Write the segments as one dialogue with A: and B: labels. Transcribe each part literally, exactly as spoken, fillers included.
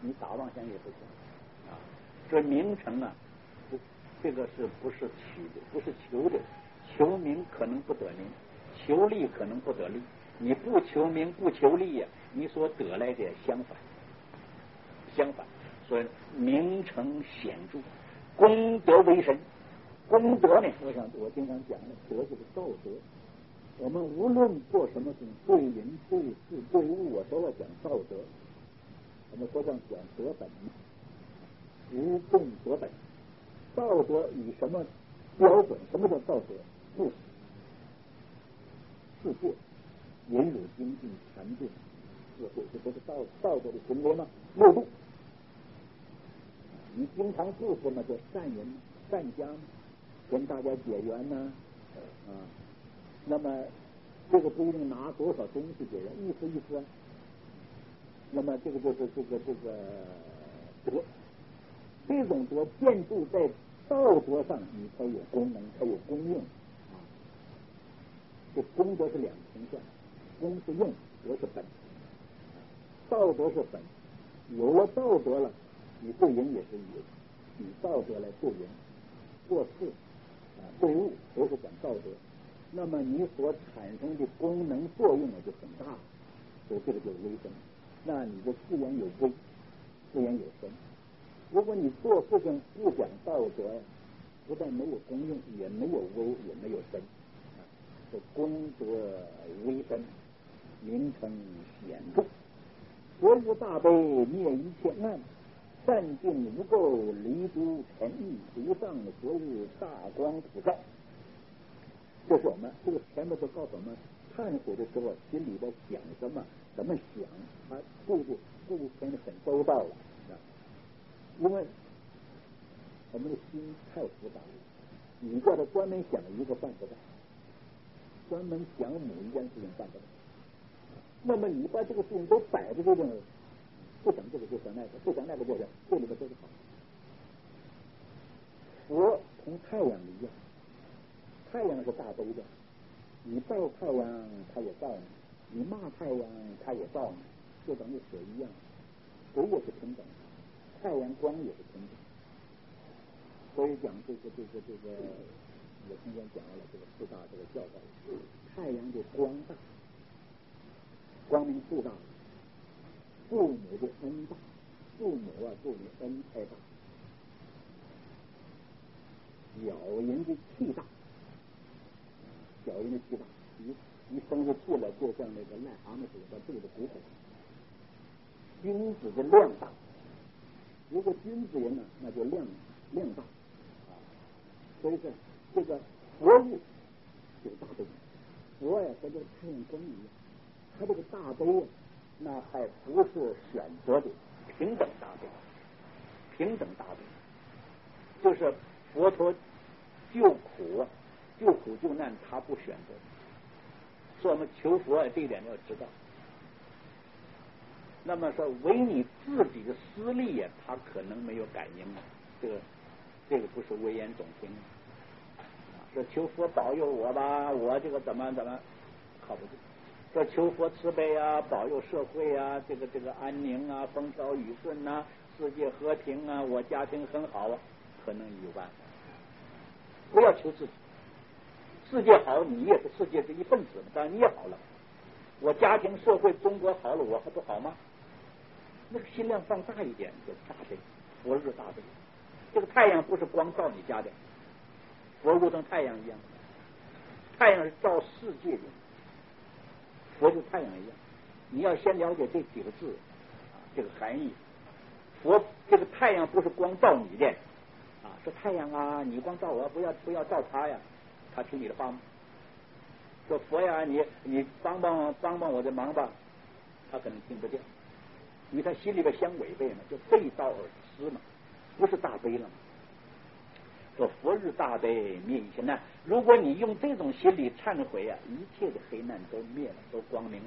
A: 你打妄想也不行啊。这名成啊，不，这个是不是取的，不是求的？求名可能不得名，求利可能不得利。你不求名不求利呀、啊，你所得来的相反，相反。所以名成显著，功德为神。功德呢，我想我经常讲的，德就是道德。我们无论做什么事，对人对事对物，我都要讲道德。我们说这样讲德本嘛，无动德本。道德以什么标准？什么叫道德？不死、世界、忍辱、精进、禅定、智慧，这不是道道德的行为吗？六度。你经常祝福嘛，叫善人、善家，跟大家结缘呢、啊，啊，那么这个不一定拿多少东西给人，意思意思、啊。那么这个就是这个这个德，这种德建筑在道德上，你才有功能，才有功用啊。这功德是两层相，功是用，德是本，道德是本。有了道德了，你对人也是以以道德来对人，做事啊对物都是讲道德。那么你所产生的功能作用呢就很大了，所以这个就是微生。那你的自然有微，自然有生。如果你做事情不讲道德呀，不但没有功用，也没有微，也没有生。啊，这功德微生，名成显著。佛无大悲，灭一切难，善尽无垢，离诸尘意，无上昨日大光普照。这是我们这个前面就告诉我们，忏悔的时候心里边想什么，怎么想，他顾顾顾全的很周到了啊。因为我们的心太复杂了，你叫他专门想一个办不到，专门想某一件事情办不到。那么你把这个事情都摆在这种，不想这个就想那个，不想那个就想，这里边都是好。佛同太阳一样，太阳是大悲的，你拜太阳它也照你，你骂太阳它也照你，就等于水一样，水也是平等，太阳光也是平等。所以讲这个这个这个，我今天讲了这个四大这个教导，太阳的光大，光明度大，父母的恩大，父母啊对你恩太大，小人的气大，小人的气大，一一生下气来就像那个癞蛤蟆似的，把肚子鼓鼓。君子的量大，如果君子人呢，那就量量大啊。所以说这个佛物有大悲，佛呀和这个太阳光一样，他这个大悲啊，那还不是选择的，平等大悲，平等大悲，就是佛陀救苦啊，救苦救难他不选择，所以我们求佛啊，这一点要知道。那么说为你自己的私利呀、啊，他可能没有感应啊，这个这个不是危言耸听啊。说求佛保佑我吧，我这个怎么怎么靠不住。说求佛慈悲啊，保佑社会啊，这个这个安宁啊，风调雨顺啊，世界和平啊，我家庭很好啊，可能有办法。不要求自己，世界好，你也是世界的一份子，当然你也好了。我家庭社会中国好了，我还不好吗？那个心量放大一点，就大悲，佛日大悲。这个太阳不是光照你家的，佛如同太阳一样，太阳是照世界的，佛就太阳一样。你要先了解这几个字啊，这个含义。佛这个太阳不是光照你的啊，说太阳啊，你光照我，不要不要照他呀，他听你的话吗？说佛呀，你你帮帮帮帮我的忙吧，他可能听不见，因为他心里边相违背嘛，就背道而驰嘛，不是大悲了嘛。说佛日大悲，灭一切难。如果你用这种心理忏悔啊，一切的黑难都灭了，都光明了。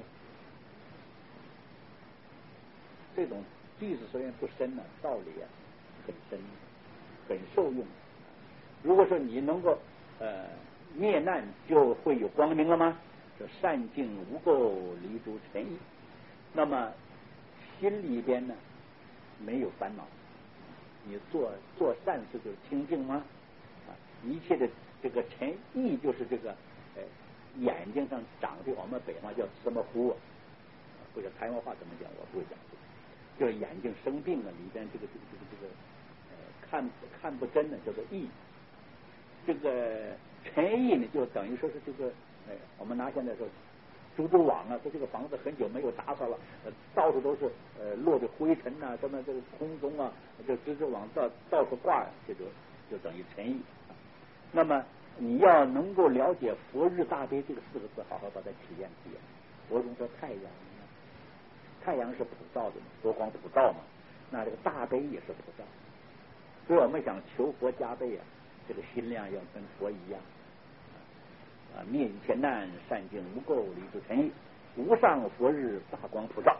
A: 这种句子虽然不深呢、啊，道理啊很深，很受用。如果说你能够呃灭难，就会有光明了吗？说善尽无垢，离诸尘意。那么心里边呢， 没有烦恼。你做做善事就是清净吗？啊，一切的这个尘意就是这个，呃，眼睛上长的，我们北方叫什么糊啊？或者台湾话怎么讲？我不会讲。就是眼睛生病了，里边这个这个这个这个，呃，看看不真的叫做意。这个尘意呢，就等于说是这个，呃，我们拿现在说。蜘蛛网啊，说这个房子很久没有打扫了，呃，到处都是呃落的灰尘呐、啊，什么这个空中啊，这蜘蛛网到到处挂，这就就等于尘意。那么你要能够了解佛日大悲这个四个字，好好把它体验体验。佛中说太阳，太阳是普照的嘛，佛光普照嘛，那这个大悲也是普照。所以我们想求佛加倍啊，这个心量要跟佛一样。啊，灭一切难，善尽无垢，离诸尘意，无上佛日大光普照，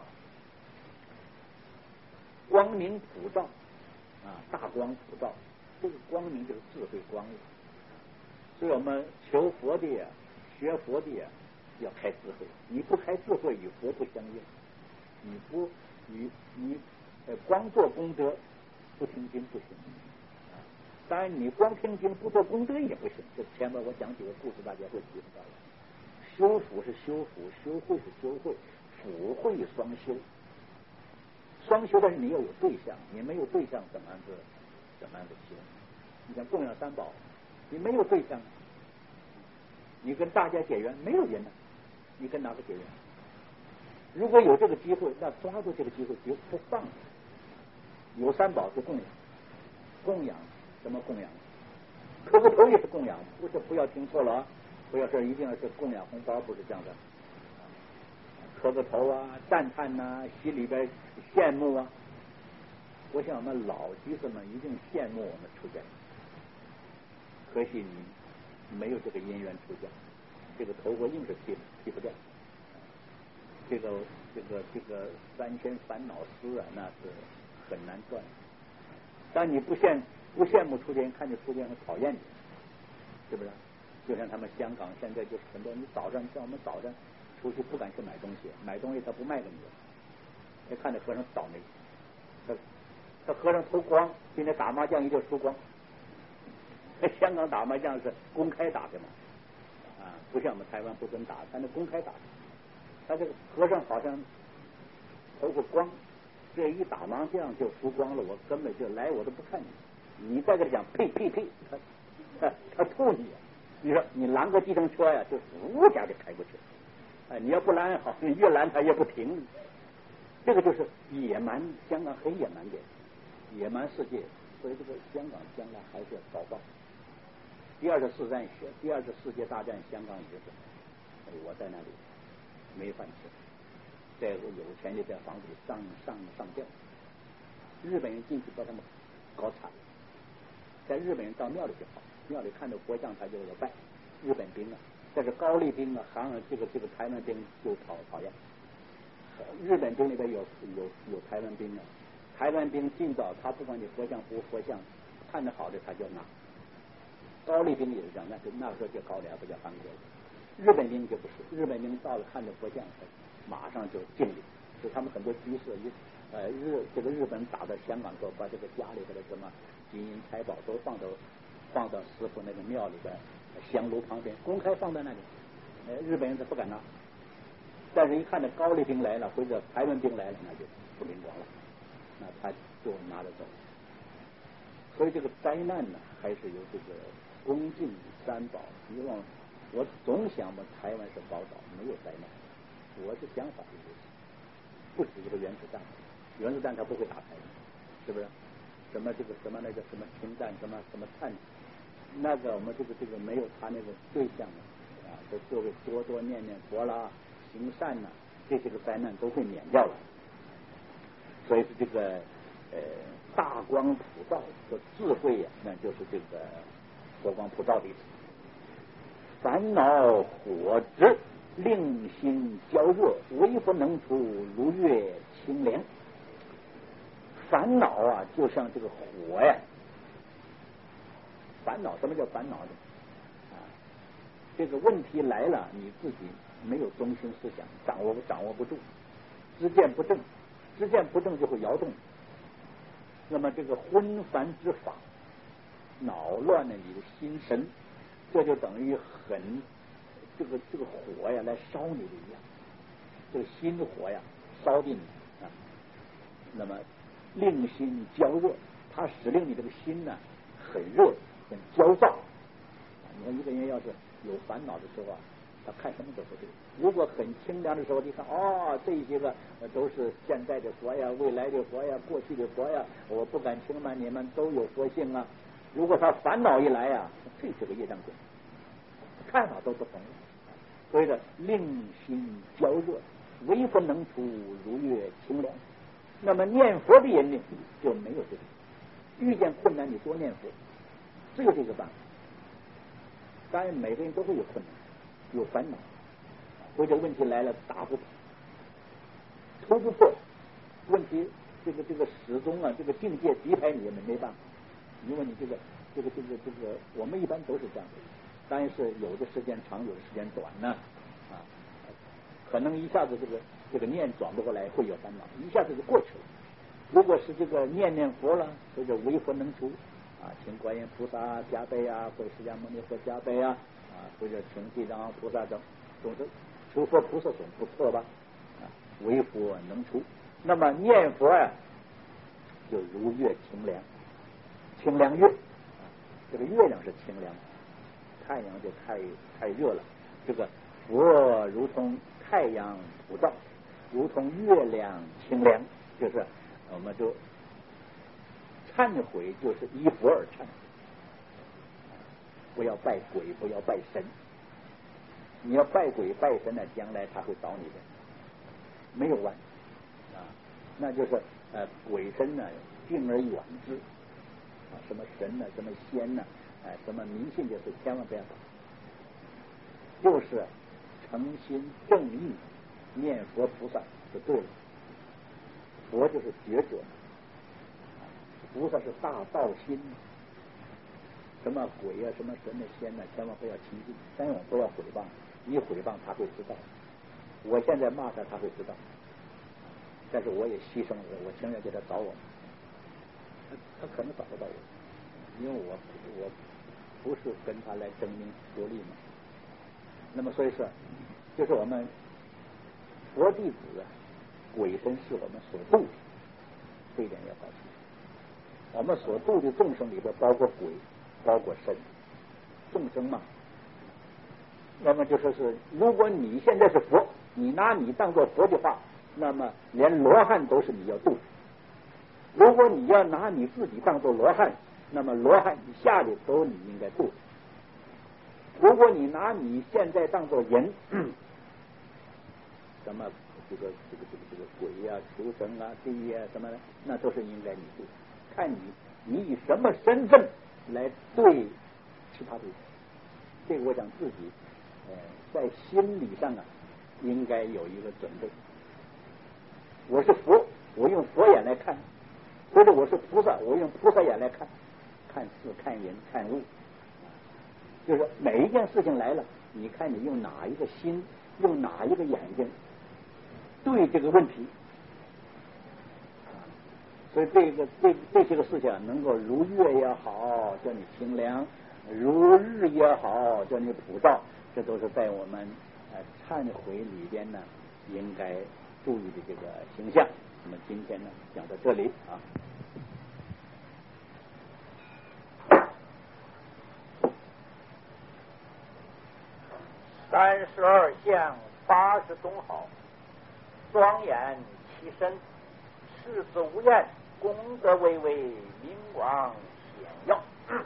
A: 光明普照啊，大光普照，这个光明就是智慧光了。所以我们求佛的呀，学佛的呀，要开智慧。你不开智慧，与佛不相应。你不，你你呃，光做功德，不听经不行。当然，你光听经不做功德也不行。这前面我讲几个故事，大家会体会到了。修福是修福，修慧是修慧，福慧双修。双修，但是你要有对象，你没有对象怎么样子怎么样子修？你像供养三宝，你没有对象，你跟大家结缘没有缘呢，你跟哪个结缘？如果有这个机会，那抓住这个机会绝不放。有三宝就供养，供养。什么供养？磕个头也是供养，不是不要听错了啊！不要说一定要是供养红包，不是这样的。磕个头啊，赞叹呐、啊，心里边羡慕啊。我想我们老居士们一定羡慕我们出家，可惜你没有这个因缘出家，这个头我硬是剃剃不掉。这个这个这个三千烦恼丝啊，那是很难断。但你不羡不羡慕出家人，看见出家人很讨厌你，是不是？就像他们香港现在就是很多，你早上像我们早上出去不敢去买东西，买东西他不卖给你，你看这和尚倒霉，他他和尚偷光，今天打麻将一定输光。香港打麻将是公开打的嘛，啊，不像我们台湾不准打，他那公开打的。他这个和尚好像偷个光。这一打麻将就输光了，我根本就来我都不看你，你再给他讲呸呸呸，他他他吐你，你说你拦个计程车呀，就呜家就开过去，哎，你要不拦好，你越拦他也不停，这个就是野蛮，香港很野蛮的野蛮世界，所以这个香港将来还是要遭报。第二次世战，第二次世界大战，香港也是，我在那里没饭吃。在有钱就在房子里上上上吊，日本人进去把他们搞惨了。在日本人到庙里去跑，庙里看到佛像他就要拜日本兵啊，但是高丽兵啊，韩这个这个台湾兵就讨讨厌。日本兵里边有有有台湾兵啊，台湾兵进到他不管你佛像不佛像，看得好的他就拿。高丽兵也是这样，那是那个时候叫高丽，不叫韩国。日本兵就不是，日本兵到了看着佛像。马上就敬礼，就他们很多居士，一呃日这个日本打到香港之后，把这个家里边的什么金银财宝都放到放到师傅那个庙里边香炉旁边，公开放在那里，呃日本人他不敢拿，但是一看到高丽兵来了或者台湾兵来了，那就不灵光了，那他就拿得走。所以这个灾难呢，还是由这个恭敬三宝。希望我总想我们台湾是宝岛，没有灾难。我的想法是如此，不止一个原子弹，原子弹它不会打开的，是不是？什么这个什么那个什么氢弹，什么什么碳，那个我们这个这个没有它那个对象啊，这各位多多念念佛啦，行善呐、啊，这些个灾难都会免掉了。所以是这个呃大光普照的智慧呀、啊，那就是这个佛光普照的意思。烦恼火直。令心焦热，微不能出，如月清凉。烦恼啊，就像这个火呀。烦恼，什么叫烦恼呢？啊，这个问题来了，你自己没有中心思想，掌握掌握不住，知见不正，知见不正就会摇动， 那么这个昏烦之法，恼乱了你的心神，这就等于很这个这个火呀来烧你的一样，这个心火呀烧进你啊，那么令心焦热，它使令你这个心呢很热很焦躁。你看一个人要是有烦恼的时候啊，他看什么都不对。如果很清凉的时候，你看哦，这些个都是现在的佛呀，未来的佛呀，过去的佛呀，我不敢轻慢你们都有佛性啊。如果他烦恼一来呀，这是个业障鬼，看法都不同了。所以说令心焦热，微风能出如月清凉。那么念佛的人呢就没有这个，遇见困难你多念佛，只有这个办法。当然每个人都会有困难有烦恼，或者问题来了打不破突不破，问题这个这个始终啊这个境界敌排你也没办法，因为你这个这个这个这个我们一般都是这样的，当然是有的时间长有的时间短呢啊，可能一下子这个这个念转不过来会有烦恼，一下子就过去了。如果是这个念念佛了，或者微佛能出啊，请观音菩萨加倍啊，或者释迦牟尼佛加倍啊，啊，或者请地藏菩萨等，总之求佛菩萨总不错吧？啊，微佛能出，那么念佛啊，就如月清凉，清凉月，啊，这个月亮是清凉，太阳就太太热了。这个佛如同太阳普照，如同月亮清凉，就是我们就忏悔就是依佛而忏悔，不要拜鬼，不要拜神。你要拜鬼拜神呢，将来他会找你的，没有完啊。那就是呃鬼神呢，敬而远之啊，什么神呢，什么仙呢，哎，什么迷信就是千万不要搞，就是诚心正义念佛菩萨就对了。佛就是觉者，菩萨是大道心，什么鬼啊，什么神的仙呢，千万不要亲近，千万不要毁谤，你毁谤他会知道。我现在骂他，他会知道，但是我也牺牲了，我情愿给他找我，他他可能找不到我，因为我我不是跟他来争名夺利嘛。那么所以说，就是我们佛弟子啊，鬼神是我们所度的，这一点要搞清楚。我们所度的众生里边包括鬼，包括神，众生嘛。那么就说是，如果你现在是佛，你拿你当做佛的话，那么连罗汉都是你要度。如果你要拿你自己当做罗汉，那么罗汉以下的都你应该度。如果你拿你现在当做人，什么这个这个这个这个鬼呀、啊、畜生啊、地呀、啊、什么的，那都是应该你度。看你你以什么身份来对其他的人，这个我想自己呃在心理上啊应该有一个准备。我是佛，我用佛眼来看；或者我是菩萨，我用菩萨眼来看，看事、看人、看物。就是每一件事情来了，你看你用哪一个心，用哪一个眼睛对这个问题。所以这个这这些个事情能够如月也好，叫你清凉；如日也好，叫你普照，这都是在我们呃忏悔里边呢应该注意的这个形象。那么今天呢讲到这里啊。
B: 三十二相八十种好，庄严其身，世子无厌，功德巍巍，名王显耀。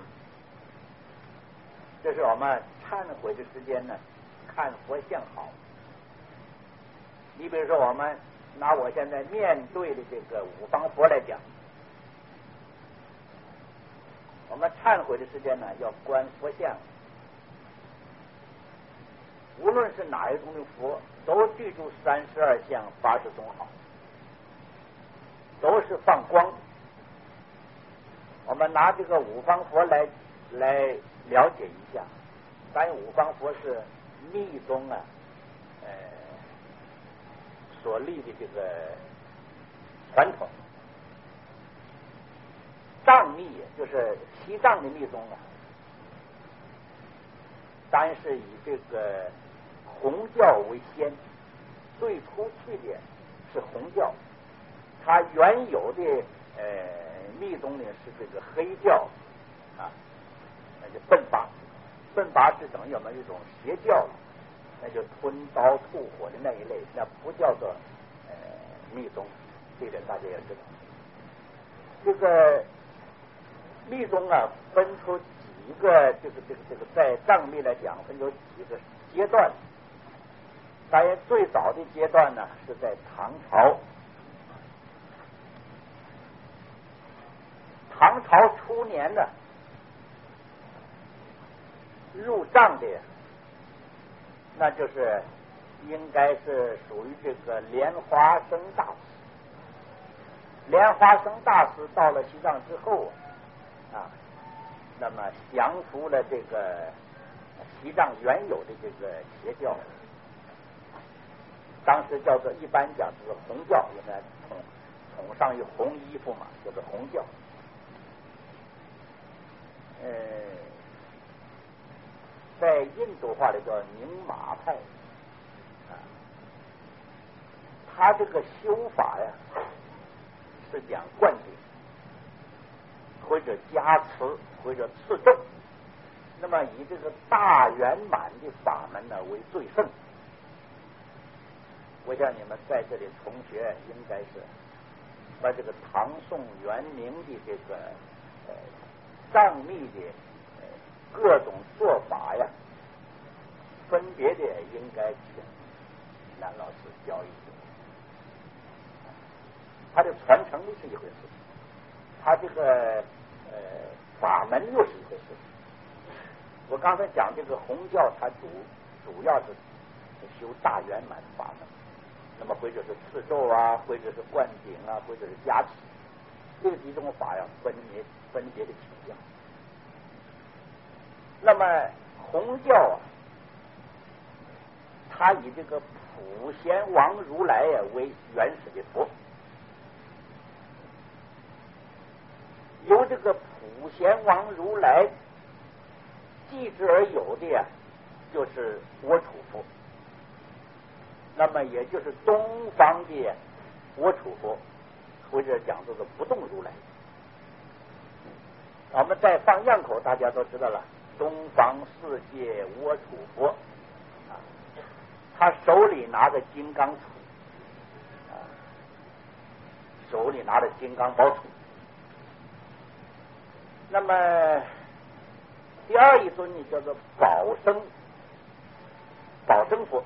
B: 这是我们忏悔的时间呢，看佛像好。你比如说，我们拿我现在面对的这个五方佛来讲，我们忏悔的时间呢，要观佛像。无论是哪一种的佛，都记住三十二相八十种好，都是放光。我们拿这个五方佛来来了解一下，当然五方佛是密宗啊，呃，所立的这个传统。 就是西藏的密宗啊，当然是以这个红教为先，最初去的是红教，它原有的呃密宗呢是这个黑教啊，那就奔拔，奔拔是等于我们一种邪教，那就吞刀吐火的那一类，那不叫做呃密宗，这点大家也知道。这个密宗啊，分出几个，这个这个这个，在藏密来讲，分出几个阶段。当然，最早的阶段呢，是在唐朝。唐朝初年呢，入藏的，那就是应该是属于这个莲花生大师。莲花生大师到了西藏之后啊，那么降服了这个西藏原有的这个邪教，当时叫做一般讲是红教，应该统统上有红衣服嘛，叫做红教。呃，在印度话里叫宁玛派啊，他这个修法呀是讲灌顶，或者加持，或者赐证。那么以这个大圆满的法门呢为最胜。我想你们在这里同学应该是把这个唐宋元明的这个呃藏密的呃各种做法呀，分别的应该请南老师教一教。它的传承力是一回事，它这个呃法门又是一回事。我刚才讲这个红教，它主主要是修大圆满法门，那么或者是刺咒啊，或者是灌顶啊，或者是加持，这几种法呀分别分别的倾向。那么红教啊，它以这个普贤王如来呀为原始的佛。由这个普贤王如来继之而有的呀，就是窝处佛。那么也就是东方的窝处佛，或者讲这个不动如来。我们在放堰口，大家都知道了，东方世界窝处佛啊，他手里拿着金刚杵啊，手里拿着金刚宝杵。那么第二一尊呢，叫做宝生宝生佛。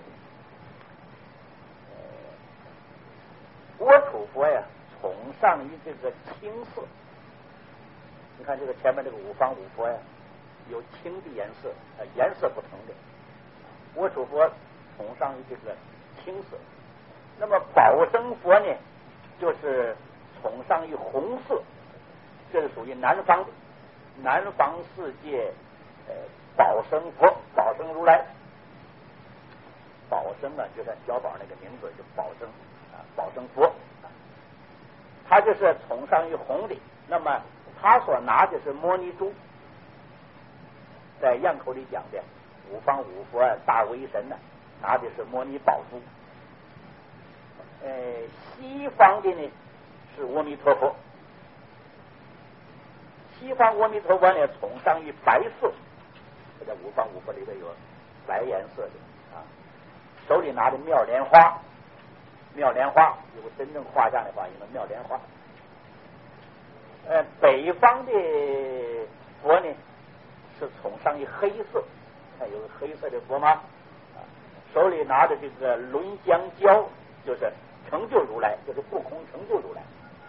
B: 窝处佛呀，崇尚于这个青色。你看这个前面这个五方五佛呀，有青的颜色，呃，颜色不同的。窝处佛崇尚于这个青色。那么宝生佛呢，就是崇尚于红色，这是属于南方的。南方世界呃宝生佛，宝生如来，宝生啊，就像小宝那个名字就宝生啊，宝生佛，他就是崇尚于红的。那么他所拿的是摩尼珠，在堰口里讲的五方五佛大威神呢，拿的是摩尼宝珠。呃，西方的呢是阿弥陀佛。西方阿弥陀佛呢，崇尚于白色，在五方五佛里头有白颜色的啊，手里拿着妙莲花，妙莲花如果真正画上的话，有个妙莲花。呃，北方的佛呢是崇尚于黑色，看有个黑色的佛吗？啊，手里拿着这个轮香胶，就是成就如来，就是不空成就如来。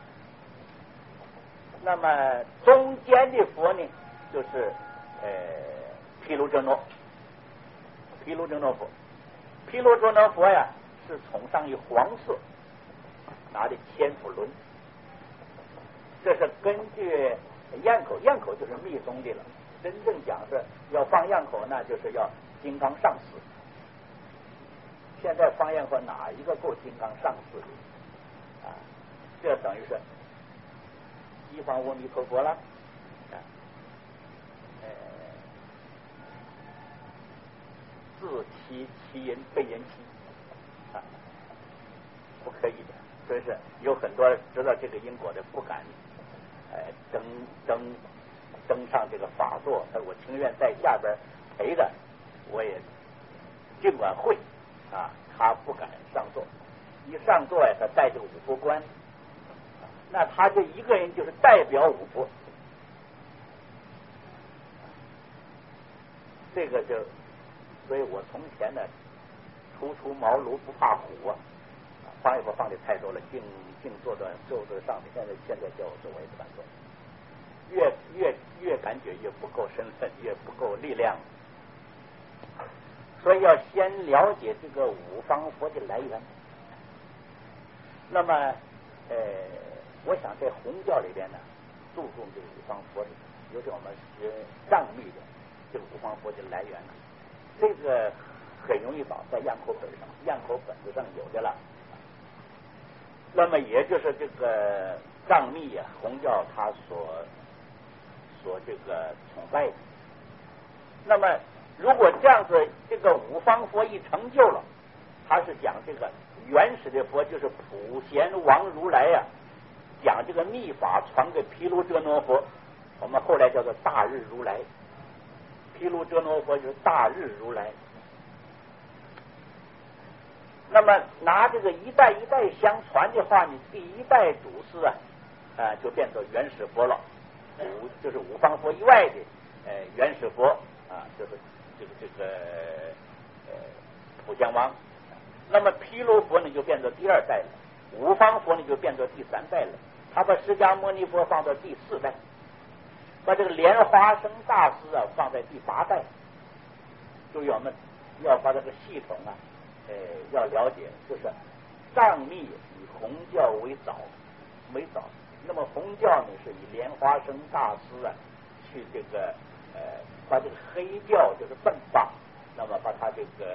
B: 那么中间的佛呢，就是呃毗卢遮那，毗卢遮那佛，毗卢遮那佛呀是崇尚于黄色，拿的千佛轮。这是根据堰口，堰口就是密宗的了。真正讲是要放堰口，那就是要金刚上师。现在放堰口哪一个够金刚上师的啊？这等于是西方阿弥陀佛了啊。 自其其因被人欺啊，不可以的。所以是有很多知道这个因果的不敢，呃，登登登上这个法座，他我情愿在下边陪着，我也尽管会啊，他不敢上座。一上座呀，他带这个五佛冠，那他这一个人就是代表五佛。这个就，所以我从前呢，初出茅庐不怕虎啊。放一会放的太多了，静静坐在坐在上面，现在现在叫我做我也不敢做，越越越感觉越不够身份，越不够力量，所以要先了解这个五方佛的来源。那么呃，我想在红教里边呢，注重这个五方佛的，尤其我们学藏密的这个五方佛的来源呢，这个很容易找，在样口本上，样口本子上有的了。那么也就是这个藏密啊，红教他所所这个崇拜的。那么如果这样子，这个五方佛一成就了，他是讲这个原始的佛就是普贤王如来呀、啊，讲这个密法传给毗卢遮那佛，我们后来叫做大日如来。毗卢遮那佛就是大日如来。那么拿这个一代一代相传的话，你第一代祖师啊，啊就变成原始佛了。五就是五方佛以外的呃原始佛啊，就是这个这个呃普贤王。那么毗卢佛呢就变成第二代了，五方佛呢就变成第三代了。他把释迦牟尼佛放到第四代，把这个莲花生大师啊放在第八代。就我们要把这个系统啊。呃，要了解，就是藏密以红教为早，为早。那么红教呢，是以莲花生大师啊，去这个呃，把这个黑教就是笨法，那么把他这个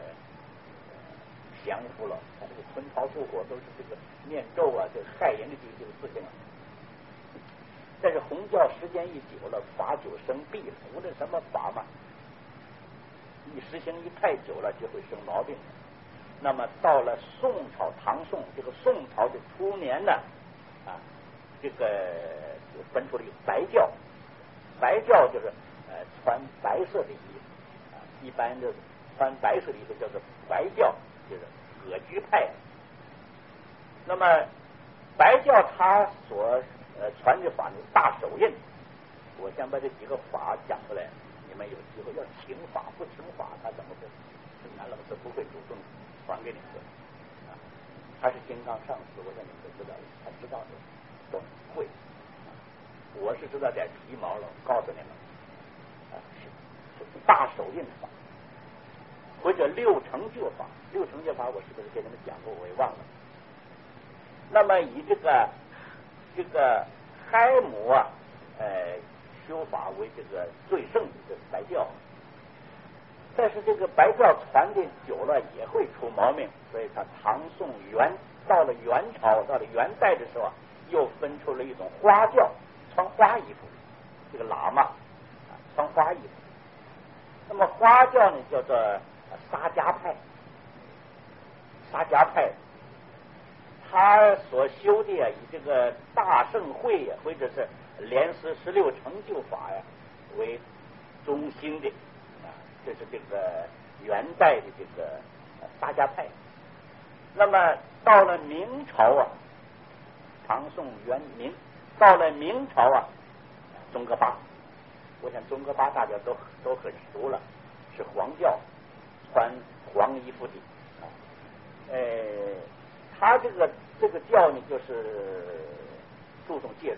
B: 降服了。他这个春潮复火都是这个念咒啊，这个害人的这个事情啊。但是红教时间一久了，法久生弊了，无论什么法嘛，一实行一太久了，就会生毛病。那么到了宋朝、唐宋这个宋朝的初年呢，啊，这个就分出了一个白教，白教就是呃穿白色的衣服，啊，一般的穿白色的衣服叫做白教，就是葛居派。那么白教他所呃传的法呢，大手印。我先把这几个法讲出来，你们有机会要请法，不请法他怎么会？南老师不会主动传给你们的，啊，他是金刚上师，我想你们都知道，他知道的都会，啊，我是知道点皮毛了，我告诉你们，啊，是是大手印法，或者六成就法，六成就法我是不是给你们讲过？我也忘了。那么以这个这个开姆啊，呃，修法为这个最盛的这个白教。但是这个白教传的久了也会出毛病，所以他唐宋元到了元朝，到了元代的时候啊，又分出了一种花教，穿花衣服，这个喇嘛啊穿花衣服。那么花教呢叫做沙迦派，沙迦派，他所修的啊以这个大乘会呀、啊，或者是莲师十六成就法呀、啊、为中心的。这是这个元代的这个沙迦派。那么到了明朝啊，唐宋元明，到了明朝啊，宗喀巴，我想宗喀巴大家都都很熟了，是黄教，穿黄衣服的啊。呃，他这个这个教呢，就是注重戒律，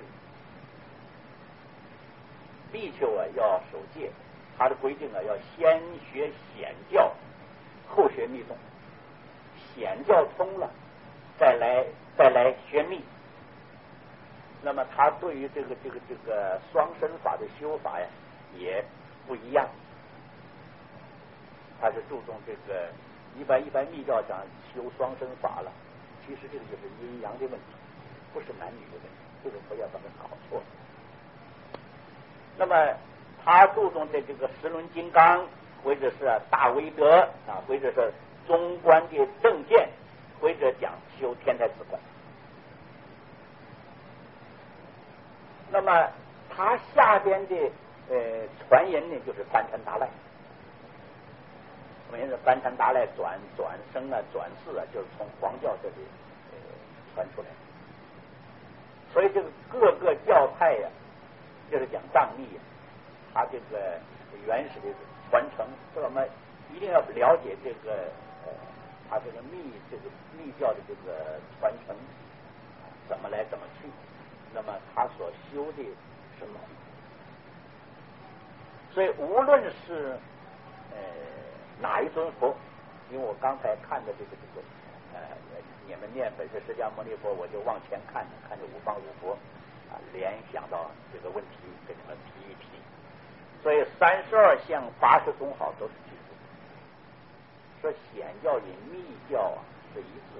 B: 比丘啊要守戒。他的规定啊，要先学显教，后学密宗。显教通了，再来再来学密。那么他对于这个这个这个双身法的修法呀，也不一样。他是注重这个，一般一般密教讲修双身法了，其实这个就是阴阳的问题，不是男女的问题，这个不要把它搞错了。那么他注重的这个十轮金刚或者是大威德啊，或者是中观的正见，或者讲修天台自观。那么他下边的呃传人呢，就是班禅达赖。我们说班禅达赖转转生啊，转世啊，就是从黄教这里呃传出来的。所以这个各个教派呀、啊，就是讲藏密呀、啊，它这个原始的传承，所以我们一定要了解这个呃，它这个密这个密教的这个传承怎么来怎么去，那么他所修的什么？所以无论是呃哪一尊佛，因为我刚才看的这个这个呃，你们念本是释迦牟尼佛，我就往前看，看着五方五佛啊，联想到这个问题，给你们提一提。所以三十二相八十宗好都是记住，说显教与密教啊是一致，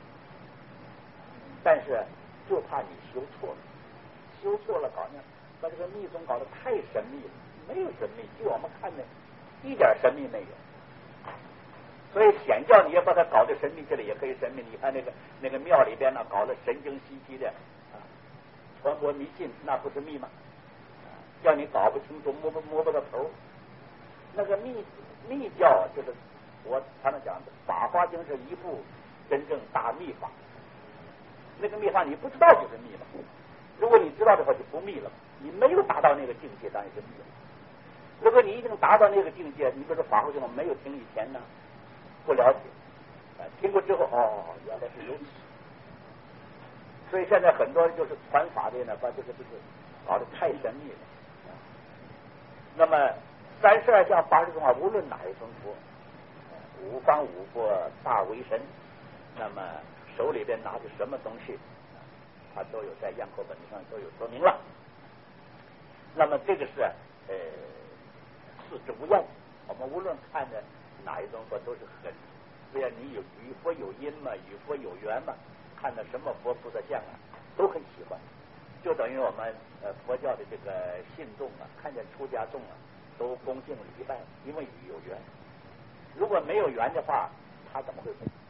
B: 但是就怕你修错了，修错了搞那把这个密宗搞得太神秘了，没有神秘，就我们看的一点神秘没有。所以显教你也把它搞得神秘起来也可以神秘。你看那个那个庙里边呢，搞得神经兮兮的啊，传播迷信，那不是密吗？叫你搞不清楚，摸不摸不到头。那个密密教就是我常常讲的，《法华经》是一部真正大密法。那个密法你不知道就是密了，如果你知道的话就不密了。你没有达到那个境界，当然是密了。如果你已经达到那个境界，你比如说《法华经》，我没有听以前呢。不了解，啊，听过之后，哦，原来是如此。所以现在很多就是传法的呢，把这个这个搞得太神秘了。那么三十二相八十宗啊，无论哪一尊佛，五方五佛大为神，那么手里边拿着什么东西，他都有在样口本上都有说明了。那么这个是呃事之无厌，我们无论看的。哪一种佛都是很，虽然你有与佛有因嘛，与佛有缘嘛，看到什么佛菩萨像啊，都很喜欢。就等于我们呃佛教的这个信众啊，看见出家众啊，都恭敬礼拜，因为与有缘。如果没有缘的话，他怎么会？